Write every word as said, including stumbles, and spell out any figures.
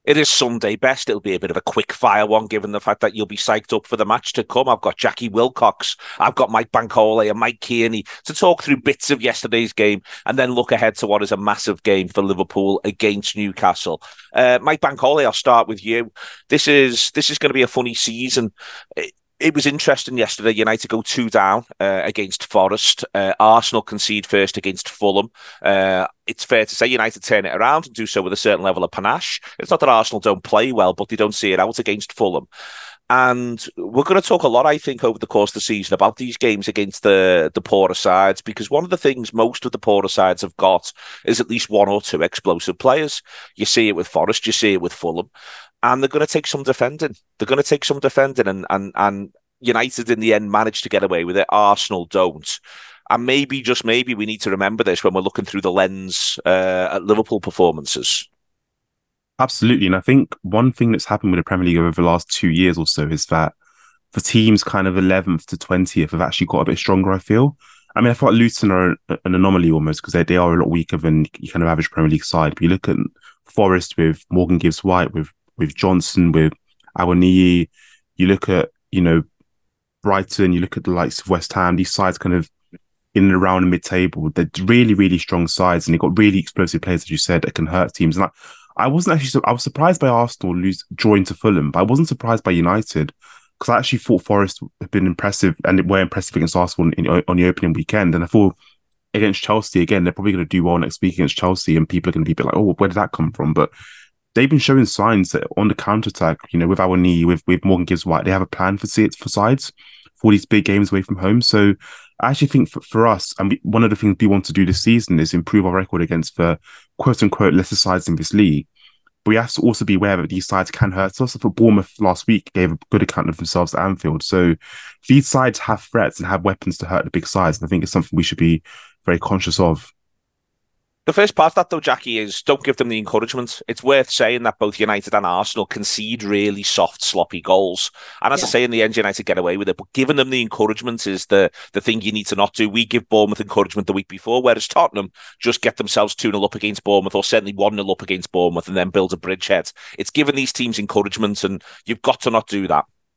It is Sunday best. It'll be a bit of a quick fire one, given the fact that you'll be psyched up for the match to come. I've got Jackie Wilcox, I've got Mike Bankole and Mike Kearney to talk through bits of yesterday's game and then look ahead to what is a massive game for Liverpool against Newcastle. Uh, Mike Bankole, I'll start with you. This is this is going to be a funny season. It, it was interesting yesterday. United go two down uh, against Forest. Uh, Arsenal concede first against Fulham. Uh, it's fair to say United turn it around and do so with a certain level of panache. It's not that Arsenal don't play well, but they don't see it out against Fulham. And we're going to talk a lot, I think, over the course of the season about these games against the, the poorer sides, because one of the things most of the poorer sides have got is at least one or two explosive players. You see it with Forest, you see it with Fulham, and they're going to take some defending. They're going to take some defending, and and and United in the end managed to get away with it. Arsenal don't. And maybe, just maybe, we need to remember this when we're looking through the lens uh, at Liverpool performances. Absolutely. And I think one thing that's happened with the Premier League over the last two years or so is that for teams kind of eleventh to twentieth have actually got a bit stronger, I feel. I mean, I thought Luton are an anomaly almost because they, they are a lot weaker than your kind of average Premier League side. But you look at Forest with Morgan Gibbs-White, with with Johnson, with Awoniyi. You look at, you know, Brighton, you look at the likes of West Ham, these sides kind of in and around the mid-table. They're really, really strong sides and they've got really explosive players, as you said, that can hurt teams. And I, I wasn't actually, I was surprised by Arsenal lose, drawing to Fulham, but I wasn't surprised by United because I actually thought Forest had been impressive and were impressive against Arsenal in, on the opening weekend. And I thought against Chelsea, again, they're probably going to do well next week against Chelsea and people are going to be a bit like, oh, where did that come from? But they've been showing signs that on the counter-attack, you know, with our knee, with, with Morgan Gibbs-White, they have a plan for for sides for these big games away from home. So I actually think for, for us, and we, one of the things we want to do this season is improve our record against the quote-unquote lesser sides in this league. But we have to also be aware that these sides can hurt us. For Bournemouth last week gave a good account of themselves at Anfield. So these sides have threats and have weapons to hurt the big sides. And I think it's something we should be very conscious of. The first part of that, though, Jackie, is don't give them the encouragement. It's worth saying that both United and Arsenal concede really soft, sloppy goals. And as I Yeah. say, in the end, United get away with it. But giving them the encouragement is the, the thing you need to not do. We give Bournemouth encouragement the week before, whereas Tottenham just get themselves two nil up against Bournemouth or certainly one nil up against Bournemouth and then build a bridgehead. It's giving these teams encouragement, and you've got to not do that.